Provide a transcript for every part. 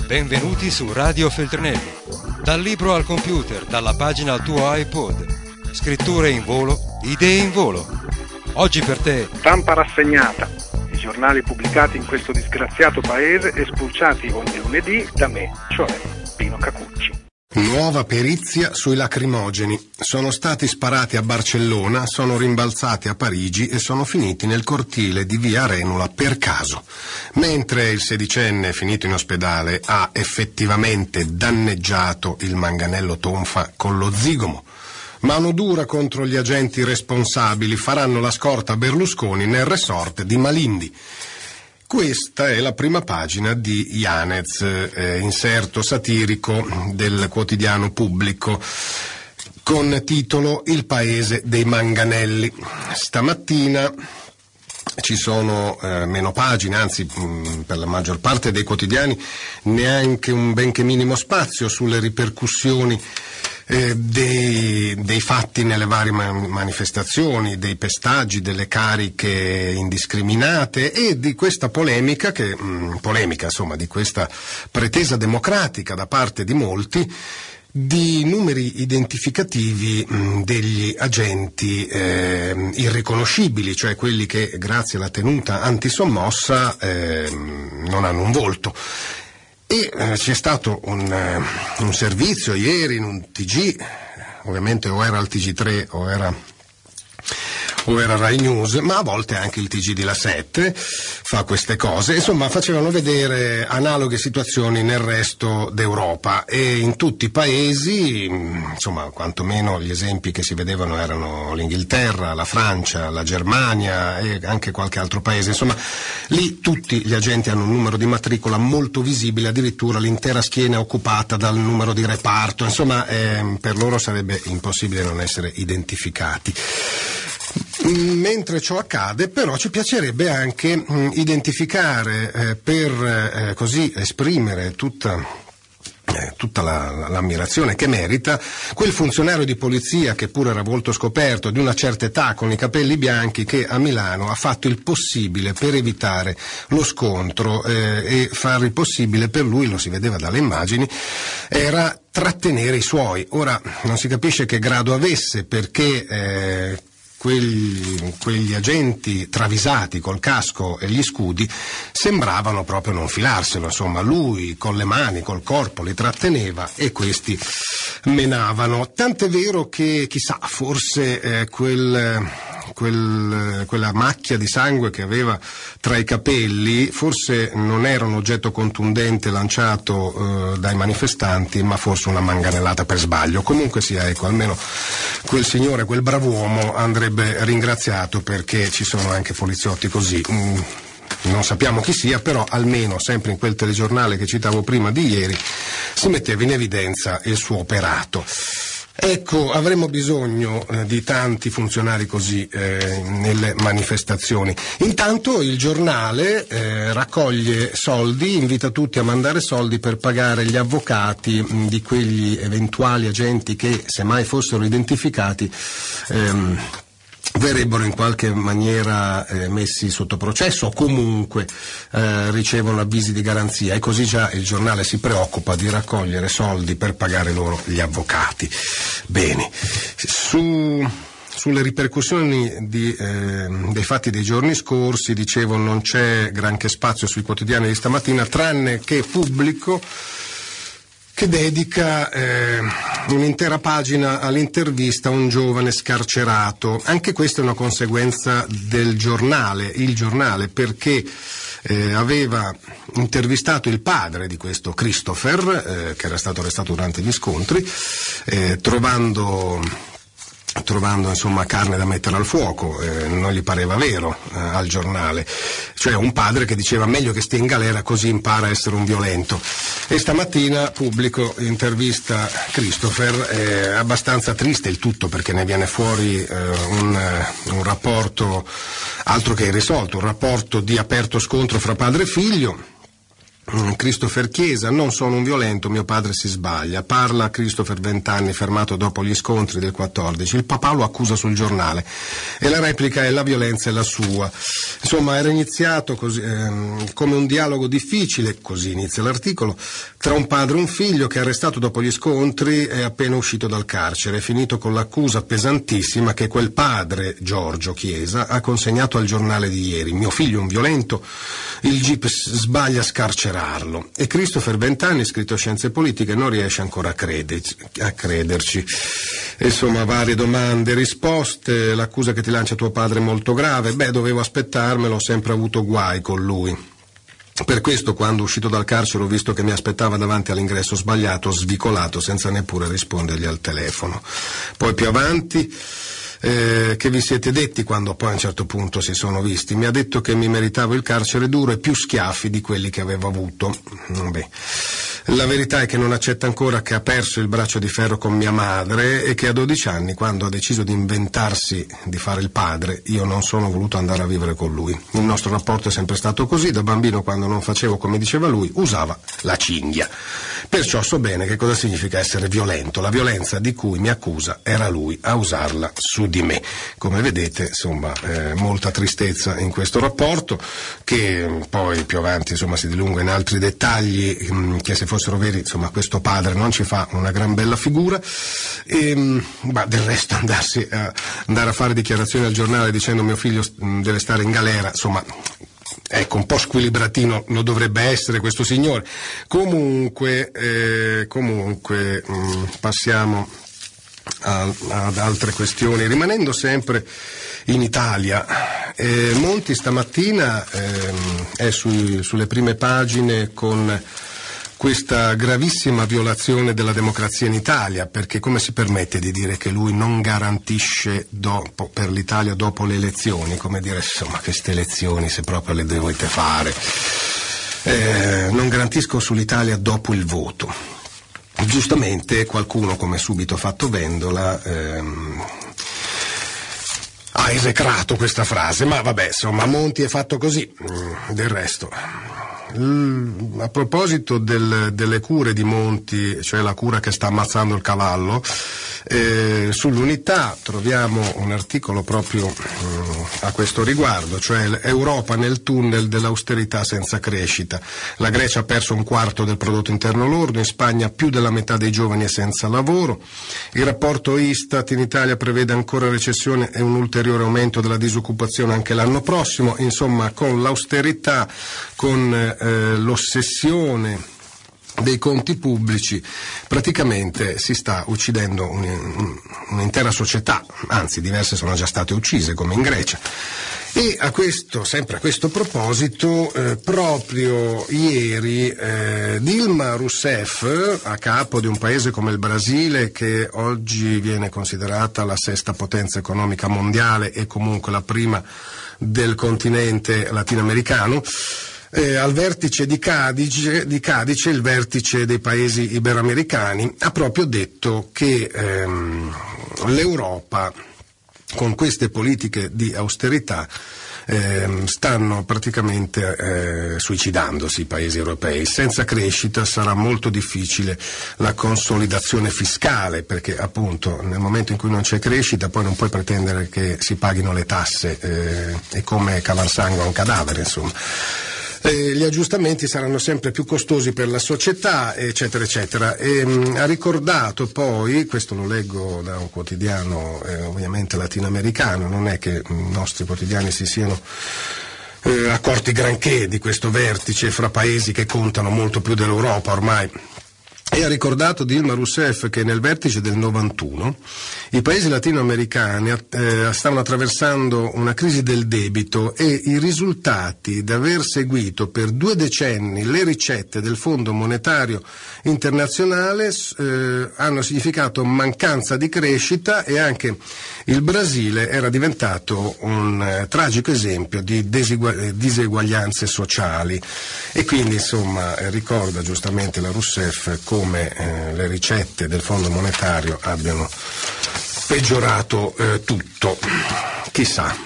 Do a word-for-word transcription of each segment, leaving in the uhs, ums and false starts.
Benvenuti su Radio Feltrinelli. Dal libro al computer, dalla pagina al tuo iPod. Scritture in volo, idee in volo. Oggi per te. Stampa rassegnata. I giornali pubblicati in questo disgraziato paese e spulciati ogni lunedì da me, cioè Pino Cacucci. Nuova perizia sui lacrimogeni. Sono stati sparati a Barcellona, sono rimbalzati a Parigi e sono finiti nel cortile di via Arenula per caso. Mentre il sedicenne finito in ospedale ha effettivamente danneggiato il manganello tonfa con lo zigomo. Mano dura contro gli agenti responsabili, faranno la scorta a Berlusconi nel resort di Malindi. Questa è la prima pagina di Yanez, eh, inserto satirico del quotidiano Pubblico, con titolo Il paese dei manganelli. Stamattina ci sono eh, meno pagine, anzi mh, per la maggior parte dei quotidiani neanche un benché minimo spazio sulle ripercussioni Eh, dei, dei fatti nelle varie man- manifestazioni, dei pestaggi, delle cariche indiscriminate e di questa polemica che mh, polemica insomma di questa pretesa democratica da parte di molti di numeri identificativi mh, degli agenti eh, irriconoscibili, cioè quelli che grazie alla tenuta antisommossa eh, non hanno un volto. E eh, c'è stato un, eh, un servizio ieri in un T G, ovviamente o era il T G tre o era, o era Rai News, ma a volte anche il T G di La sette fa queste cose. Insomma, facevano vedere analoghe situazioni nel resto d'Europa e in tutti i paesi, insomma, quantomeno gli esempi che si vedevano erano l'Inghilterra, la Francia, la Germania e anche qualche altro paese. Insomma, lì tutti gli agenti hanno un numero di matricola molto visibile, addirittura l'intera schiena è occupata dal numero di reparto. Insomma, eh, per loro sarebbe impossibile non essere identificati. Mentre ciò accade, però, ci piacerebbe anche mh, identificare eh, per eh, così esprimere tutta eh, tutta la, l'ammirazione che merita quel funzionario di polizia che pure era volto scoperto, di una certa età, con i capelli bianchi, che a Milano ha fatto il possibile per evitare lo scontro eh, e fare il possibile per lui, lo si vedeva dalle immagini, era trattenere i suoi. Ora non si capisce che grado avesse, perché eh, Quegli, quegli agenti travisati col casco e gli scudi sembravano proprio non filarselo, insomma lui con le mani, col corpo li tratteneva e questi menavano, tant'è vero che chissà, forse eh, quel, quel, quella macchia di sangue che aveva tra i capelli forse non era un oggetto contundente lanciato eh, dai manifestanti, ma forse una manganellata per sbaglio. Comunque sia, ecco, almeno quel signore, quel brav'uomo andrebbe ringraziato, perché ci sono anche poliziotti così. Mm, non sappiamo chi sia, però almeno sempre in quel telegiornale che citavo prima di ieri si metteva in evidenza il suo operato. Ecco, avremo bisogno eh, di tanti funzionari così eh, nelle manifestazioni. Intanto il giornale eh, raccoglie soldi, invita tutti a mandare soldi per pagare gli avvocati mh, di quegli eventuali agenti che, se mai fossero identificati, ehm, verrebbero in qualche maniera eh, messi sotto processo o comunque eh, ricevono avvisi di garanzia, e così già il giornale si preoccupa di raccogliere soldi per pagare loro gli avvocati. Bene, su sulle ripercussioni di, eh, dei fatti dei giorni scorsi, dicevo, non c'è granché spazio sui quotidiani di stamattina, tranne che Pubblico, che dedica eh, un'intera pagina all'intervista a un giovane scarcerato. Anche questa è una conseguenza del giornale, il giornale, perché eh, aveva intervistato il padre di questo Christopher, eh, che era stato arrestato durante gli scontri, eh, trovando... trovando insomma carne da mettere al fuoco, eh, non gli pareva vero eh, al giornale, cioè un padre che diceva meglio che stia in galera così impara a essere un violento. E stamattina Pubblico intervista Christopher, è abbastanza triste il tutto, perché ne viene fuori eh, un, un rapporto altro che irrisolto, un rapporto di aperto scontro fra padre e figlio. Christopher Chiesa: non sono un violento, mio padre si sbaglia. Parla Christopher, vent'anni, fermato dopo gli scontri del quattordici. Il papà lo accusa sul giornale e la replica è: la violenza è la sua. Insomma, era iniziato così, ehm, come un dialogo difficile, così inizia l'articolo, tra un padre e un figlio che, arrestato dopo gli scontri, è appena uscito dal carcere, è finito con l'accusa pesantissima che quel padre, Giorgio Chiesa, ha consegnato al giornale di ieri: mio figlio è un violento, il G I P sbaglia a scarcerarlo. E Christopher, vent'anni, iscritto a scienze politiche, non riesce ancora a, crederci, a crederci. Insomma, varie domande, risposte. L'accusa che ti lancia tuo padre è molto grave. Beh, dovevo aspettarmelo, ho sempre avuto guai con lui. Per questo, quando uscito dal carcere ho visto che mi aspettava davanti all'ingresso sbagliato, ho svicolato senza neppure rispondergli al telefono. Poi più avanti, eh, che vi siete detti quando poi a un certo punto si sono visti? Mi ha detto che mi meritavo il carcere duro e più schiaffi di quelli che avevo avuto. Beh. La verità è che non accetta ancora che ha perso il braccio di ferro con mia madre e che a dodici anni, quando ha deciso di inventarsi di fare il padre, io non sono voluto andare a vivere con lui. Il nostro rapporto è sempre stato così. Da bambino, quando non facevo come diceva lui, usava la cinghia. Perciò so bene che cosa significa essere violento. La violenza di cui mi accusa era lui a usarla su di me. Come vedete, insomma, eh, molta tristezza in questo rapporto, che poi più avanti, insomma, si dilunga in altri dettagli mh, che, se fossero veri, insomma, questo padre non ci fa una gran bella figura. E, ma del resto andarsi a, andare a fare dichiarazioni al giornale dicendo mio figlio deve stare in galera, insomma, ecco, un po' squilibratino lo dovrebbe essere questo signore. Comunque, eh, comunque mh, passiamo a, ad altre questioni, rimanendo sempre in Italia. Eh, Monti stamattina eh, è sui, sulle prime pagine con questa gravissima violazione della democrazia in Italia, perché come si permette di dire che lui non garantisce dopo, per l'Italia dopo le elezioni? Come dire, insomma, queste elezioni se proprio le dovete fare, eh, non garantisco sull'Italia dopo il voto. Giustamente qualcuno, come Subito Fatto Vendola, ehm, ha esecrato questa frase, ma vabbè, insomma, Monti è fatto così. Del resto, a proposito del, delle cure di Monti, cioè la cura che sta ammazzando il cavallo, eh, sull'Unità troviamo un articolo proprio eh, a questo riguardo, cioè Europa nel tunnel dell'austerità senza crescita. La Grecia ha perso un quarto del prodotto interno lordo, in Spagna più della metà dei giovani è senza lavoro, il rapporto Istat in Italia prevede ancora recessione e un ulteriore aumento della disoccupazione anche l'anno prossimo. Insomma, con l'austerità, con eh, l'ossessione dei conti pubblici, praticamente si sta uccidendo un, un, un'intera società, anzi diverse sono già state uccise, come in Grecia. E a questo, sempre a questo proposito, eh, proprio ieri eh, Dilma Rousseff, a capo di un paese come il Brasile, che oggi viene considerata la sesta potenza economica mondiale e comunque la prima del continente latinoamericano, Eh, al vertice di Cadice, di Cadice, il vertice dei paesi iberoamericani, ha proprio detto che ehm, l'Europa, con queste politiche di austerità, ehm, stanno praticamente eh, suicidandosi i paesi europei. Senza crescita sarà molto difficile la consolidazione fiscale, perché appunto nel momento in cui non c'è crescita poi non puoi pretendere che si paghino le tasse, eh, è come cavar sangue a un cadavere, insomma. Eh, gli aggiustamenti saranno sempre più costosi per la società, eccetera, eccetera. E, mh, ha ricordato poi, questo lo leggo da un quotidiano eh, ovviamente latinoamericano, non è che i nostri quotidiani si siano eh, accorti granché di questo vertice fra paesi che contano molto più dell'Europa ormai. E ha ricordato Dilma Rousseff che nel vertice del novantuno i paesi latinoamericani eh, stavano attraversando una crisi del debito e i risultati di aver seguito per due decenni le ricette del Fondo Monetario Internazionale eh, hanno significato mancanza di crescita, e anche il Brasile era diventato un eh, tragico esempio di desegua- diseguaglianze sociali. E quindi, insomma, eh, ricorda giustamente la Rousseff come eh, le ricette del Fondo Monetario abbiano peggiorato eh, tutto. Chissà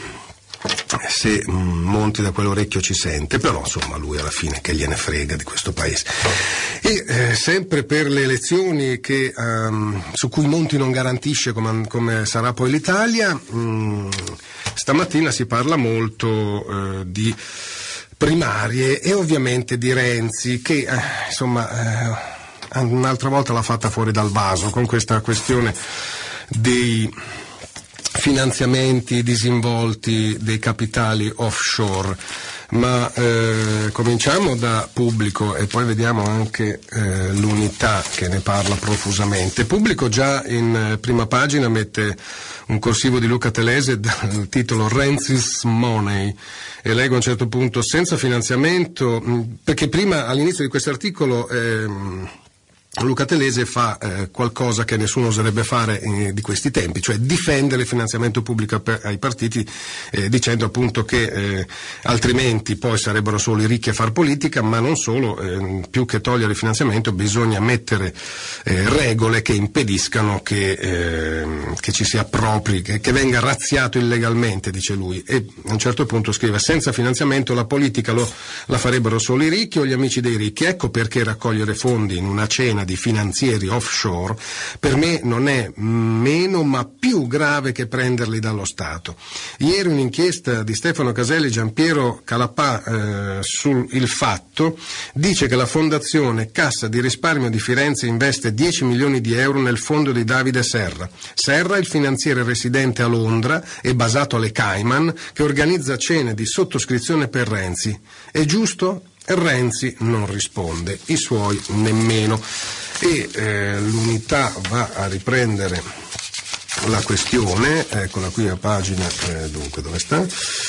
se mh, Monti da quell'orecchio ci sente, però insomma lui alla fine che gliene frega di questo paese. E eh, sempre per le elezioni che, um, su cui Monti non garantisce come, come sarà poi l'Italia, mh, stamattina si parla molto eh, di primarie e ovviamente di Renzi che eh, insomma eh, un'altra volta l'ha fatta fuori dal vaso con questa questione dei finanziamenti disinvolti dei capitali offshore. Ma eh, cominciamo da Pubblico e poi vediamo anche eh, l'Unità che ne parla profusamente. Pubblico già in eh, prima pagina mette un corsivo di Luca Telese dal titolo Renzi's Money e leggo a un certo punto senza finanziamento, mh, perché prima all'inizio di questo articolo eh, Luca Telese fa eh, qualcosa che nessuno oserebbe fare eh, di questi tempi, cioè difendere il finanziamento pubblico per, ai partiti eh, dicendo appunto che eh, altrimenti poi sarebbero solo i ricchi a far politica, ma non solo, eh, più che togliere il finanziamento bisogna mettere eh, regole che impediscano che, eh, che ci si appropri, che, che venga razziato illegalmente, dice lui, e a un certo punto scrive senza finanziamento la politica lo, la farebbero solo i ricchi o gli amici dei ricchi, ecco perché raccogliere fondi in una cena di finanzieri offshore per me non è meno ma più grave che prenderli dallo Stato. Ieri un'inchiesta di Stefano Caselli e Giampiero Calapà eh, sul Il Fatto dice che la fondazione Cassa di Risparmio di Firenze investe dieci milioni di euro nel fondo di Davide Serra. Serra è il finanziere residente a Londra e basato alle Cayman che organizza cene di sottoscrizione per Renzi. È giusto? Renzi non risponde, i suoi nemmeno. E eh, l'Unità va a riprendere la questione, eccola qui a pagina, eh, dunque dove sta?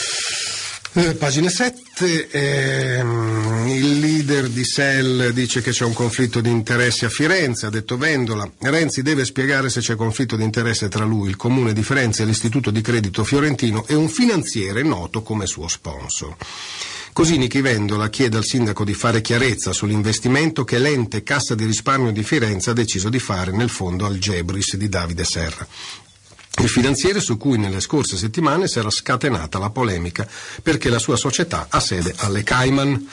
Eh, pagina sette, ehm, il leader di S E L dice che c'è un conflitto di interessi a Firenze, ha detto Vendola. Renzi deve spiegare se c'è conflitto di interesse tra lui, il Comune di Firenze e l'Istituto di Credito Fiorentino e un finanziere noto come suo sponsor. Così Nichi Vendola chiede al sindaco di fare chiarezza sull'investimento che l'ente Cassa di Risparmio di Firenze ha deciso di fare nel fondo Algebris di Davide Serra. Il finanziere su cui nelle scorse settimane si era scatenata la polemica perché la sua società ha sede alle Cayman.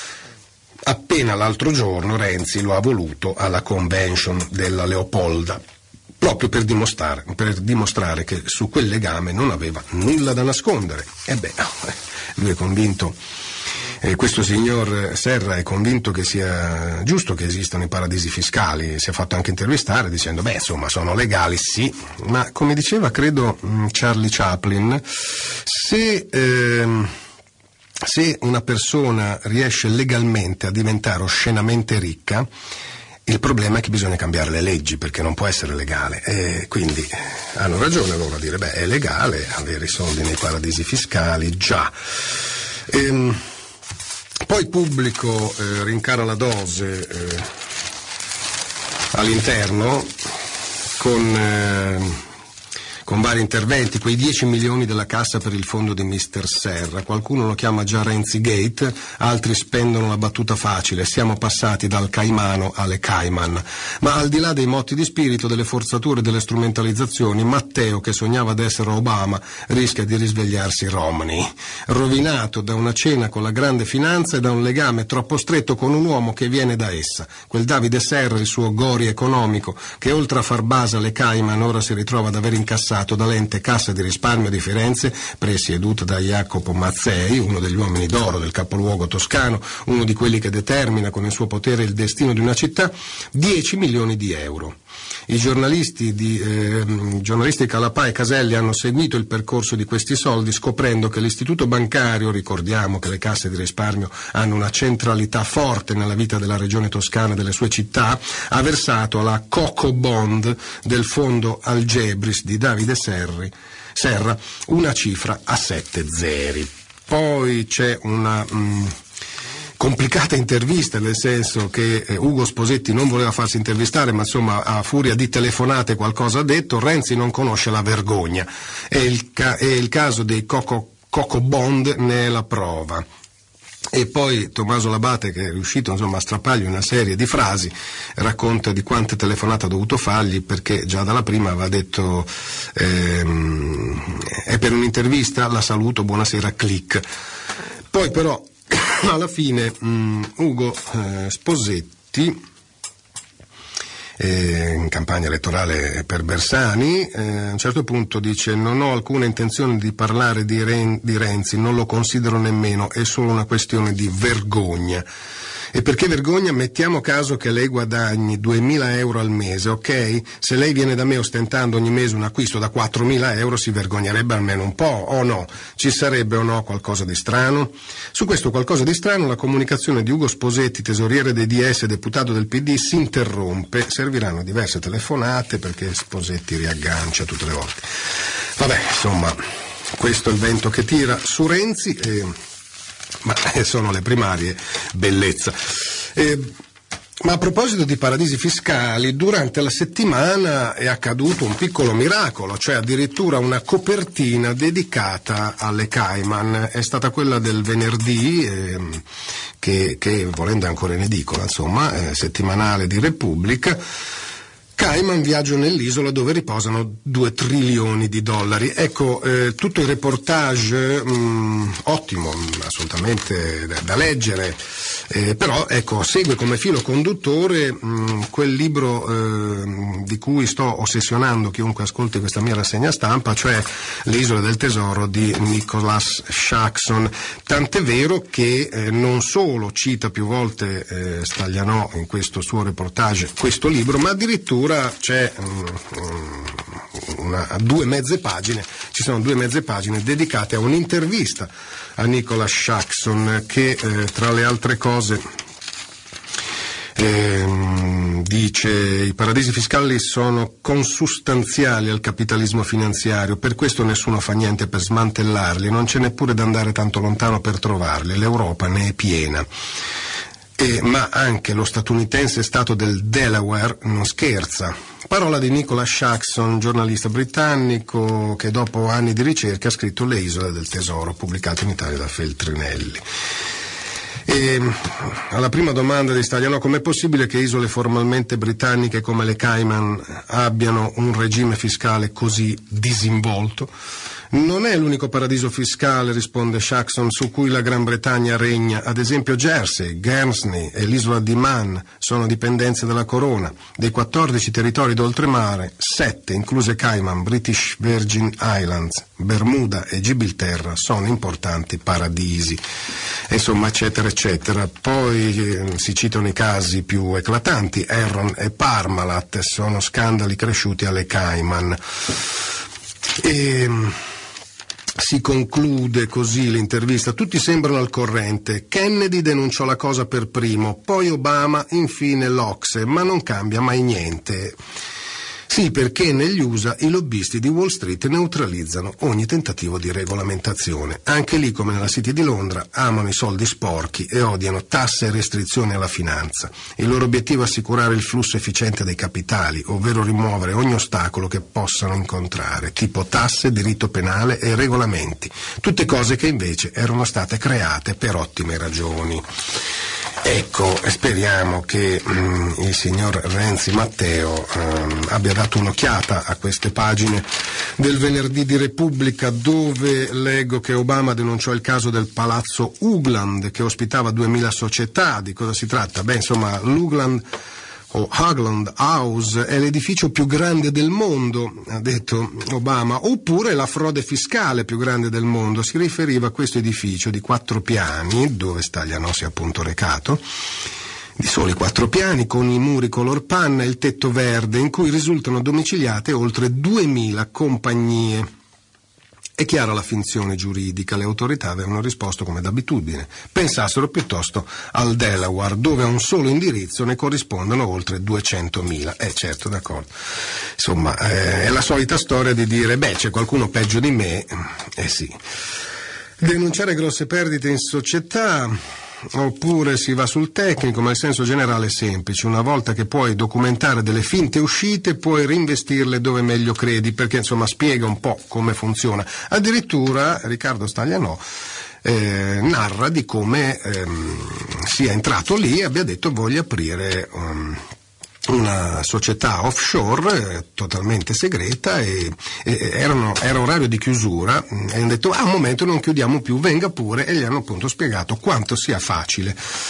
Appena l'altro giorno Renzi lo ha voluto alla convention della Leopolda, proprio per dimostrare, per dimostrare che su quel legame non aveva nulla da nascondere. E beh, lui è convinto, eh, questo signor Serra è convinto che sia giusto che esistano i paradisi fiscali, si è fatto anche intervistare dicendo, beh insomma sono legali sì, ma come diceva credo Charlie Chaplin, se... Ehm, Se una persona riesce legalmente a diventare oscenamente ricca, il problema è che bisogna cambiare le leggi perché non può essere legale e quindi hanno ragione loro a dire beh è legale avere i soldi nei paradisi fiscali, già. Ehm, poi Pubblico eh, rincara la dose eh, all'interno con... Eh, con vari interventi, quei dieci milioni della cassa per il fondo di mister Serra. Qualcuno lo chiama già Renzi Gate, altri spendono la battuta facile, siamo passati dal Caimano alle Cayman. Ma al di là dei motti di spirito, delle forzature e delle strumentalizzazioni, Matteo, che sognava d'essere Obama, rischia di risvegliarsi Romney, rovinato da una cena con la grande finanza e da un legame troppo stretto con un uomo che viene da essa. Quel Davide Serra, il suo gori economico, che oltre a far base alle Cayman ora si ritrova ad aver incassato dall'ente Cassa di Risparmio di Firenze, presieduta da Jacopo Mazzei, uno degli uomini d'oro del capoluogo toscano, uno di quelli che determina con il suo potere il destino di una città, dieci milioni di euro. I giornalisti di eh, giornalisti Calapà e Caselli hanno seguito il percorso di questi soldi scoprendo che l'istituto bancario, ricordiamo che le casse di risparmio hanno una centralità forte nella vita della regione toscana e delle sue città, ha versato alla Coco Bond del fondo Algebris di Davide Serri, Serra una cifra a sette zeri. Poi c'è una... Mh, complicata intervista, nel senso che eh, Ugo Sposetti non voleva farsi intervistare, ma insomma a furia di telefonate qualcosa ha detto. Renzi non conosce la vergogna e il, ca- e il caso dei Coco, Coco Bond ne è la prova. E poi Tommaso Labate, che è riuscito insomma a strappargli una serie di frasi, racconta di quante telefonate ha dovuto fargli perché già dalla prima aveva detto ehm, è per un'intervista, la saluto, buonasera, click. Poi però alla fine mh, Ugo eh, Sposetti, eh, in campagna elettorale per Bersani, eh, a un certo punto dice non ho alcuna intenzione di parlare di, Ren- di Renzi, non lo considero nemmeno, è solo una questione di vergogna. E perché vergogna? Mettiamo caso che lei guadagni duemila euro al mese, ok? Se lei viene da me ostentando ogni mese un acquisto da quattromila euro, si vergognerebbe almeno un po', o no? Ci sarebbe o no qualcosa di strano? Su questo qualcosa di strano la comunicazione di Ugo Sposetti, tesoriere dei D S e deputato del P D, si interrompe. Serviranno diverse telefonate perché Sposetti riaggancia tutte le volte. Vabbè, insomma, questo è il vento che tira su Renzi, e... ma sono le primarie, bellezza. E... Ma a proposito di paradisi fiscali, durante la settimana è accaduto un piccolo miracolo, cioè addirittura una copertina dedicata alle Cayman. È stata quella del venerdì, eh, che, che volendo è ancora in edicola, insomma, eh, settimanale di Repubblica. Cayman, viaggio nell'isola dove riposano due trilioni di dollari. Ecco, eh, tutto il reportage mh, ottimo, assolutamente da, da leggere, eh, però ecco, segue come filo conduttore mh, quel libro eh, di cui sto ossessionando chiunque ascolti questa mia rassegna stampa, cioè Le isole del tesoro di Nicholas Shackson. Tant'è vero che eh, non solo cita più volte eh, Staglianò in questo suo reportage questo libro, ma addirittura c'è um, una, due mezze pagine, ci sono due mezze pagine dedicate a un'intervista a Nicholas Shackson che eh, tra le altre cose eh, dice: i paradisi fiscali sono consustanziali al capitalismo finanziario, per questo nessuno fa niente per smantellarli, non c'è neppure da andare tanto lontano per trovarli, l'Europa ne è piena. Eh, ma anche lo statunitense stato del Delaware non scherza. Parola di Nicholas Shackson, giornalista britannico che dopo anni di ricerca ha scritto Le isole del tesoro, pubblicato in Italia da Feltrinelli. E alla prima domanda di Staglianò, com'è possibile che isole formalmente britanniche come le Cayman abbiano un regime fiscale così disinvolto? Non è l'unico paradiso fiscale, risponde Shackson, su cui la Gran Bretagna regna. Ad esempio Jersey, Guernsey e l'isola di Man sono dipendenze della corona. Dei quattordici territori d'oltremare, sette, incluse Cayman, British Virgin Islands, Bermuda e Gibilterra, sono importanti paradisi. Insomma, eccetera, eccetera. Poi eh, si citano i casi più eclatanti. Enron e Parmalat sono scandali cresciuti alle Cayman. E... si conclude così l'intervista. Tutti sembrano al corrente. Kennedy denunciò la cosa per primo, poi Obama, infine l'Ocse, ma non cambia mai niente. Sì, perché negli U S A i lobbisti di Wall Street neutralizzano ogni tentativo di regolamentazione. Anche lì, come nella City di Londra, amano i soldi sporchi e odiano tasse e restrizioni alla finanza. Il loro obiettivo è assicurare il flusso efficiente dei capitali, ovvero rimuovere ogni ostacolo che possano incontrare, tipo tasse, diritto penale e regolamenti. Tutte cose che invece erano state create per ottime ragioni. Ecco, speriamo che um, il signor Renzi Matteo um, abbia dato un'occhiata a queste pagine del venerdì di Repubblica, dove leggo che Obama denunciò il caso del palazzo Hoogland che ospitava duemila società. Di cosa si tratta? Beh, insomma, l'Hoogland o Hoagland House è l'edificio più grande del mondo, ha detto Obama, oppure la frode fiscale più grande del mondo. Si riferiva a questo edificio di quattro piani, dove Staglianò si è appunto recato, di soli quattro piani, con i muri color panna e il tetto verde, in cui risultano domiciliate oltre duemila compagnie. È chiara la finzione giuridica, le autorità avevano risposto come d'abitudine. Pensassero piuttosto al Delaware, dove a un solo indirizzo ne corrispondono oltre duecentomila. Eh certo, d'accordo. Insomma, eh, è la solita storia di dire, beh, c'è qualcuno peggio di me. Eh sì. Denunciare grosse perdite in società, oppure si va sul tecnico, ma il senso generale è semplice. Una volta che puoi documentare delle finte uscite, puoi reinvestirle dove meglio credi, perché insomma spiega un po' come funziona. Addirittura Riccardo Staglianò eh, narra di come ehm, sia entrato lì e abbia detto voglio aprire um, una società offshore eh, totalmente segreta e, e erano, era orario di chiusura e hanno detto ah un momento non chiudiamo più, venga pure, e gli hanno appunto spiegato quanto sia facile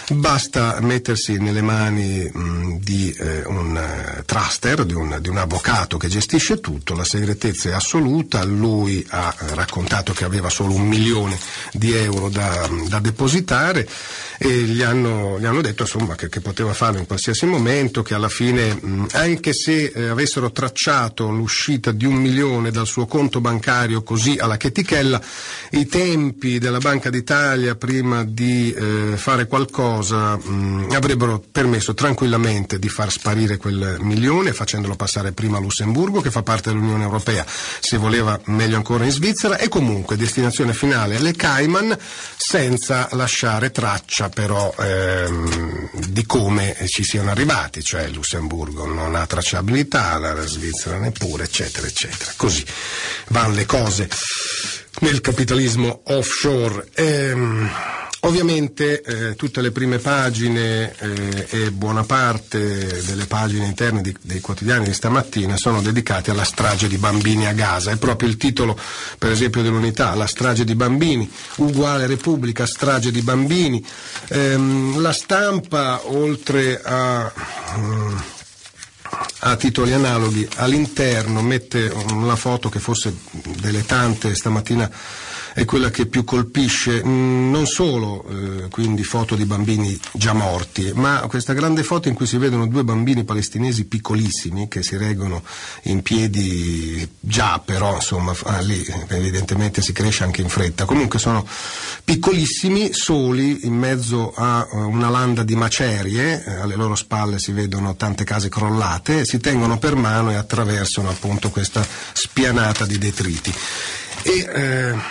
basta mettersi nelle mani mh, di eh, un uh, truster, di un, di un avvocato che gestisce tutto, la segretezza è assoluta, lui ha raccontato che aveva solo un milione di euro da, da depositare e gli hanno, gli hanno detto insomma che, che poteva farlo in qualsiasi momento, che alla fine mh, anche se eh, avessero tracciato l'uscita di un milione dal suo conto bancario così alla chetichella, i tempi della Banca d'Italia prima di eh, fare qualcosa mh, avrebbero permesso tranquillamente di far sparire quel milione facendolo passare prima a Lussemburgo, che fa parte dell'Unione Europea, se voleva meglio ancora in Svizzera, e comunque destinazione finale alle Cayman, senza lasciare traccia però ehm, di come ci siano arrivati, cioè il Lussemburgo non ha tracciabilità, la Svizzera neppure, eccetera eccetera. Così vanno le cose nel capitalismo offshore. Ehm, Ovviamente eh, tutte le prime pagine eh, e buona parte delle pagine interne di, dei quotidiani di stamattina sono dedicate alla strage di bambini a Gaza. È proprio il titolo, per esempio, dell'Unità, la strage di bambini, uguale Repubblica, strage di bambini. Ehm, la Stampa, oltre a... Um, a titoli analoghi, all'interno mette una foto che forse delle tante stamattina è quella che più colpisce, non solo eh, quindi foto di bambini già morti, ma questa grande foto in cui si vedono due bambini palestinesi piccolissimi che si reggono in piedi già, però insomma ah, lì evidentemente si cresce anche in fretta, comunque sono piccolissimi, soli in mezzo a una landa di macerie, eh, alle loro spalle si vedono tante case crollate, si tengono per mano e attraversano appunto questa spianata di detriti. E eh,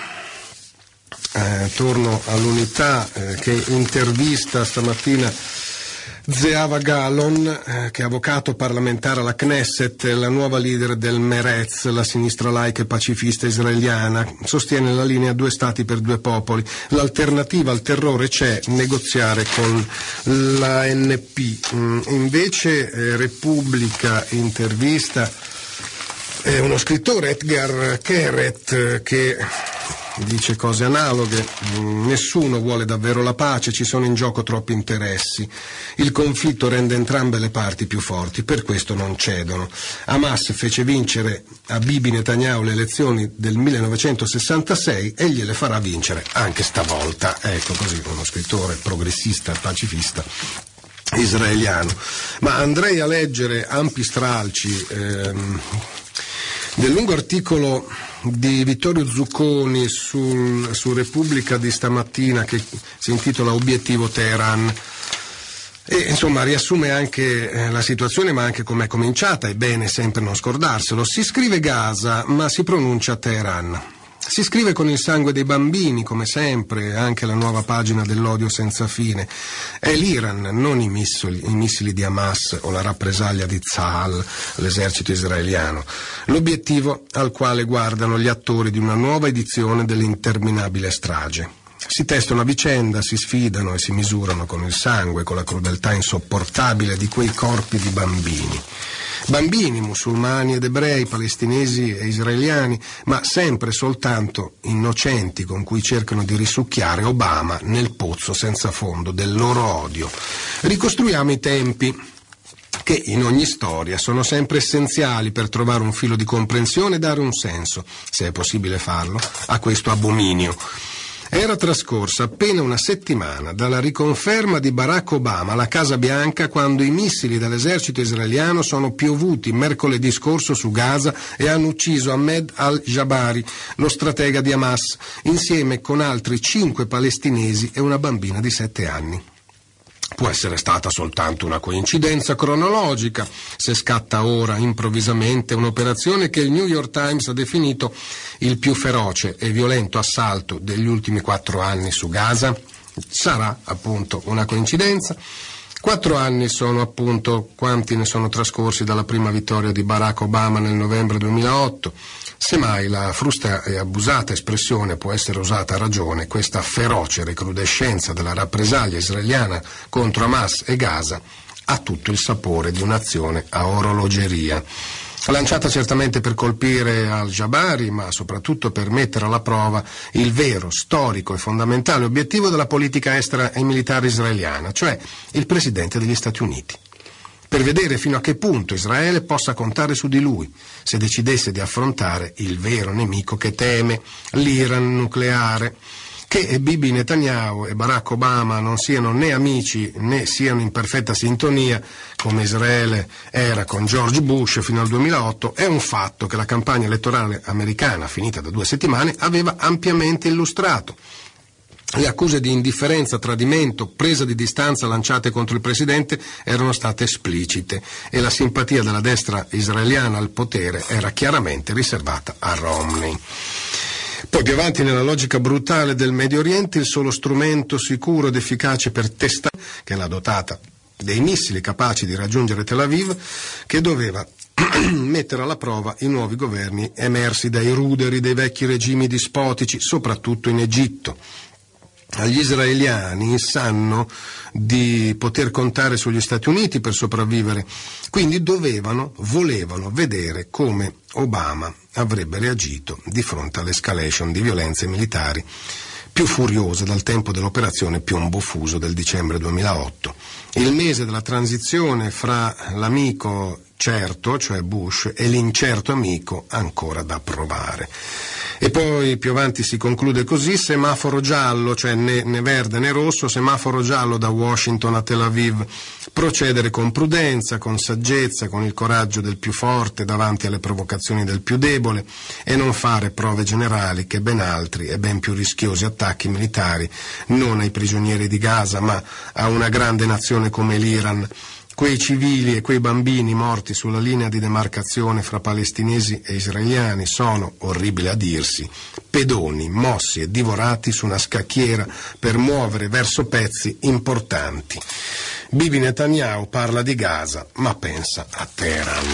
Eh, torno all'Unità eh, che intervista stamattina Zehava Galon, eh, che è avvocato parlamentare alla Knesset, la nuova leader del Meretz, la sinistra laica e pacifista israeliana, sostiene la linea due stati per due popoli. L'alternativa al terrore c'è, negoziare con l'A N P. Mm, invece eh, Repubblica intervista eh, uno scrittore, Edgar Keret, che dice cose analoghe. Nessuno vuole davvero la pace, ci sono in gioco troppi interessi. Il conflitto rende entrambe le parti più forti, per questo non cedono. Hamas fece vincere a Bibi Netanyahu le elezioni del millenovecentosessantasei e gliele farà vincere anche stavolta. Ecco, così uno scrittore progressista e pacifista israeliano. Ma andrei a leggere ampi stralci ehm, del lungo articolo di Vittorio Zucconi sul, su Repubblica di stamattina, che si intitola Obiettivo Teheran, e insomma riassume anche eh, la situazione, ma anche com'è cominciata. È bene sempre non scordarselo. Si scrive Gaza ma si pronuncia Teheran. Si scrive con il sangue dei bambini, come sempre, anche la nuova pagina dell'odio senza fine. È l'Iran, non i missili, i missili di Hamas o la rappresaglia di Tzahal, l'esercito israeliano, l'obiettivo al quale guardano gli attori di una nuova edizione dell'interminabile strage. Si testano a vicenda, si sfidano e si misurano con il sangue, con la crudeltà insopportabile di quei corpi di bambini. Bambini, musulmani ed ebrei, palestinesi e israeliani, ma sempre soltanto innocenti con cui cercano di risucchiare Obama nel pozzo senza fondo del loro odio. Ricostruiamo i tempi che in ogni storia sono sempre essenziali per trovare un filo di comprensione e dare un senso, se è possibile farlo, a questo abominio. Era trascorsa appena una settimana dalla riconferma di Barack Obama alla Casa Bianca, quando i missili dell'esercito israeliano sono piovuti mercoledì scorso su Gaza e hanno ucciso Ahmed al-Jabari, lo stratega di Hamas, insieme con altri cinque palestinesi e una bambina di sette anni. Può essere stata soltanto una coincidenza cronologica, se scatta ora improvvisamente un'operazione che il New York Times ha definito il più feroce e violento assalto degli ultimi quattro anni su Gaza. Sarà appunto una coincidenza. Quattro anni sono appunto quanti ne sono trascorsi dalla prima vittoria di Barack Obama nel novembre duemilaotto. Semmai la frusta e abusata espressione può essere usata a ragione, questa feroce recrudescenza della rappresaglia israeliana contro Hamas e Gaza ha tutto il sapore di un'azione a orologeria. lanciata certamente per colpire al-Jabari, ma soprattutto per mettere alla prova il vero, storico e fondamentale obiettivo della politica estera e militare israeliana, cioè il presidente degli Stati Uniti, per vedere fino a che punto Israele possa contare su di lui se decidesse di affrontare il vero nemico che teme, l'Iran nucleare. Che Bibi Netanyahu e Barack Obama non siano né amici né siano in perfetta sintonia, come Israele era con George Bush fino al duemilaotto, è un fatto che la campagna elettorale americana, finita da due settimane, aveva ampiamente illustrato. Le accuse di indifferenza, tradimento, presa di distanza lanciate contro il presidente erano state esplicite e la simpatia della destra israeliana al potere era chiaramente riservata a Romney. Poi più avanti, nella logica brutale del Medio Oriente, il solo strumento sicuro ed efficace per testare, che è la dotata dei missili capaci di raggiungere Tel Aviv, che doveva mettere alla prova i nuovi governi emersi dai ruderi dei vecchi regimi dispotici, soprattutto in Egitto. Gli israeliani sanno di poter contare sugli Stati Uniti per sopravvivere, quindi dovevano, volevano vedere come Obama avrebbe reagito di fronte all'escalation di violenze militari più furiose dal tempo dell'operazione Piombo Fuso del dicembre duemilaotto. Il mese della transizione fra l'amico certo, cioè Bush, e l'incerto amico ancora da provare. E poi più avanti si conclude così: semaforo giallo, cioè né, né verde né rosso, semaforo giallo da Washington a Tel Aviv. Procedere con prudenza, con saggezza, con il coraggio del più forte davanti alle provocazioni del più debole, e non fare prove generali che ben altri e ben più rischiosi attacchi militari, non ai prigionieri di Gaza, ma a una grande nazione come l'Iran. Quei civili e quei bambini morti sulla linea di demarcazione fra palestinesi e israeliani sono, orribile a dirsi, pedoni mossi e divorati su una scacchiera per muovere verso pezzi importanti. Bibi Netanyahu parla di Gaza, ma pensa a Teheran.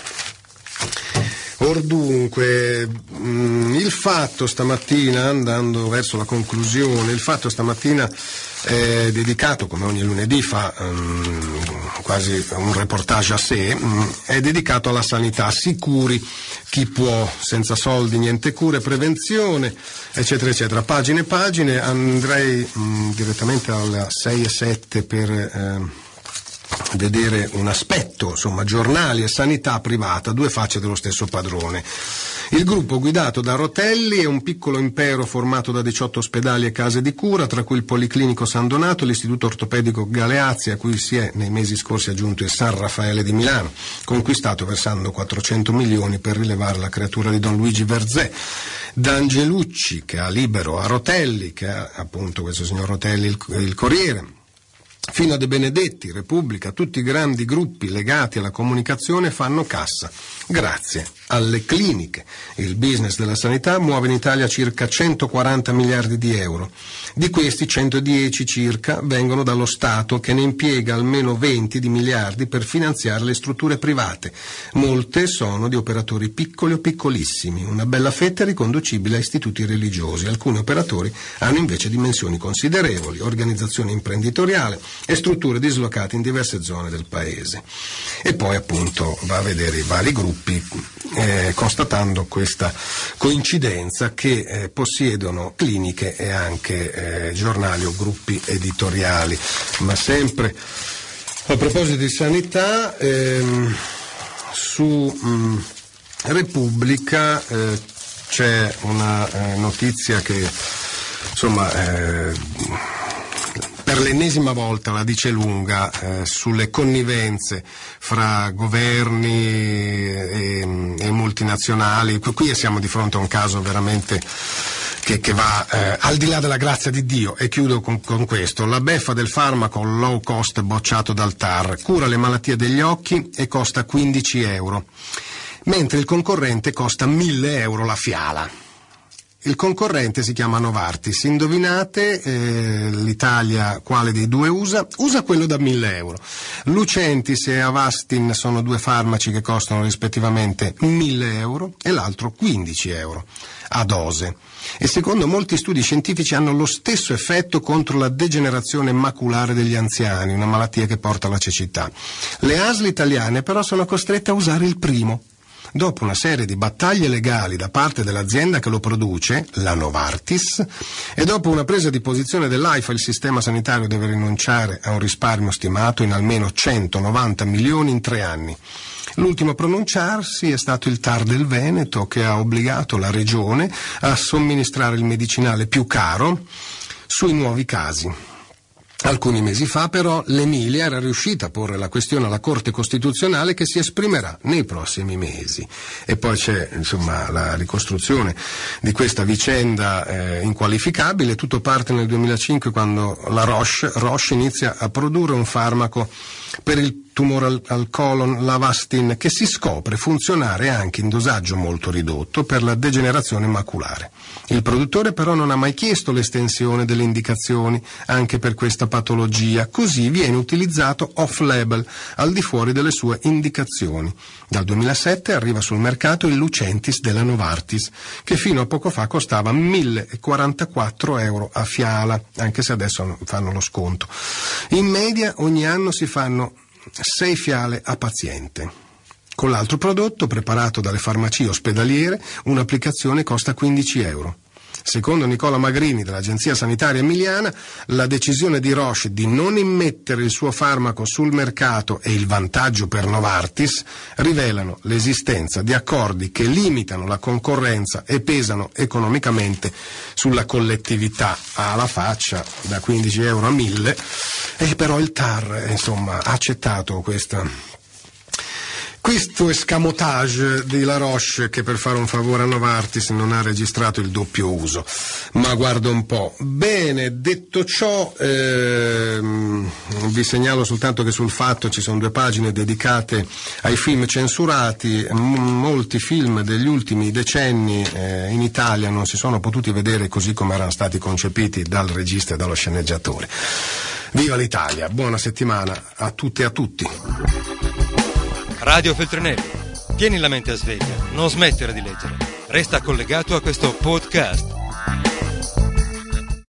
Or dunque, mh, il fatto stamattina, andando verso la conclusione, il fatto stamattina è dedicato, come ogni lunedì fa um, quasi un reportage a sé, um, è dedicato alla sanità. Sicuri chi può, senza soldi niente cure, prevenzione, eccetera eccetera. Pagine e pagine. Andrei um, direttamente alla sei e sette per eh, vedere un aspetto, insomma, giornali e sanità privata, due facce dello stesso padrone. Il gruppo guidato da Rotelli è un piccolo impero formato da diciotto ospedali e case di cura, tra cui il Policlinico San Donato, l'Istituto Ortopedico Galeazzi, a cui si è nei mesi scorsi aggiunto il San Raffaele di Milano, conquistato versando quattrocento milioni per rilevare la creatura di Don Luigi Verzé. Da Angelucci, che ha Libero, a Rotelli, che ha appunto questo signor Rotelli il, il Corriere, fino a De Benedetti, Repubblica, tutti i grandi gruppi legati alla comunicazione fanno cassa grazie alle cliniche. Il business della sanità muove in Italia circa centoquaranta miliardi di euro. Di questi centodieci circa vengono dallo Stato, che ne impiega almeno venti di miliardi per finanziare le strutture private. Molte sono di operatori piccoli o piccolissimi, una bella fetta riconducibile a istituti religiosi. Alcuni operatori hanno invece dimensioni considerevoli, organizzazione imprenditoriale e strutture dislocate in diverse zone del paese. E poi appunto va a vedere i vari gruppi, eh, constatando questa coincidenza che eh, possiedono cliniche e anche eh, giornali o gruppi editoriali. Ma sempre a proposito di sanità, ehm, su mh, Repubblica eh, c'è una eh, notizia che insomma eh, per l'ennesima volta la dice lunga eh, sulle connivenze fra governi e, e multinazionali. Qui siamo di fronte a un caso veramente che, che va eh, al di là della grazia di Dio, e chiudo con, con questo. La beffa del farmaco low cost bocciato dal T A R cura le malattie degli occhi e costa quindici euro, mentre il concorrente costa mille euro la fiala. Il concorrente si chiama Novartis. Indovinate eh, l'Italia quale dei due usa? Usa quello da mille euro. Lucentis e Avastin sono due farmaci che costano rispettivamente mille euro e l'altro quindici euro a dose. E secondo molti studi scientifici hanno lo stesso effetto contro la degenerazione maculare degli anziani, una malattia che porta alla cecità. Le A S L italiane però sono costrette a usare il primo. dopo una serie di battaglie legali da parte dell'azienda che lo produce, la Novartis, e dopo una presa di posizione dell'AIFA, il sistema sanitario deve rinunciare a un risparmio stimato in almeno centonovanta milioni in tre anni. L'ultimo a pronunciarsi è stato il T A R del Veneto, che ha obbligato la regione a somministrare il medicinale più caro sui nuovi casi. Alcuni mesi fa però l'Emilia era riuscita a porre la questione alla Corte Costituzionale, che si esprimerà nei prossimi mesi. E poi c'è insomma la ricostruzione di questa vicenda eh, inqualificabile. Tutto parte nel duemilacinque, quando la Roche, Roche inizia a produrre un farmaco per il tumore al, al colon, l'Avastin, che si scopre funzionare anche in dosaggio molto ridotto per la degenerazione maculare. Il produttore però non ha mai chiesto l'estensione delle indicazioni anche per questa patologia, così viene utilizzato off-label, al di fuori delle sue indicazioni. Dal duemilasette arriva sul mercato il Lucentis della Novartis, che fino a poco fa costava mille quarantaquattro euro a fiala, anche se adesso fanno lo sconto. In media ogni anno si fanno sei fiale a paziente. Con l'altro prodotto, preparato dalle farmacie ospedaliere, un'applicazione costa quindici euro. Secondo Nicola Magrini dell'Agenzia Sanitaria Emiliana, la decisione di Roche di non immettere il suo farmaco sul mercato e il vantaggio per Novartis rivelano l'esistenza di accordi che limitano la concorrenza e pesano economicamente sulla collettività. Alla faccia, da quindici euro a mille, e però il T A R insomma ha accettato questa Questo escamotage di La Roche, che per fare un favore a Novartis non ha registrato il doppio uso. Ma guarda un po'. Bene, detto ciò, ehm, vi segnalo soltanto che sul Fatto ci sono due pagine dedicate ai film censurati. M- molti film degli ultimi decenni eh, in Italia non si sono potuti vedere così come erano stati concepiti dal regista e dallo sceneggiatore. Viva l'Italia, buona settimana a tutte e a tutti. Radio Feltrinelli, tieni la mente a sveglia, non smettere di leggere. Resta collegato a questo podcast.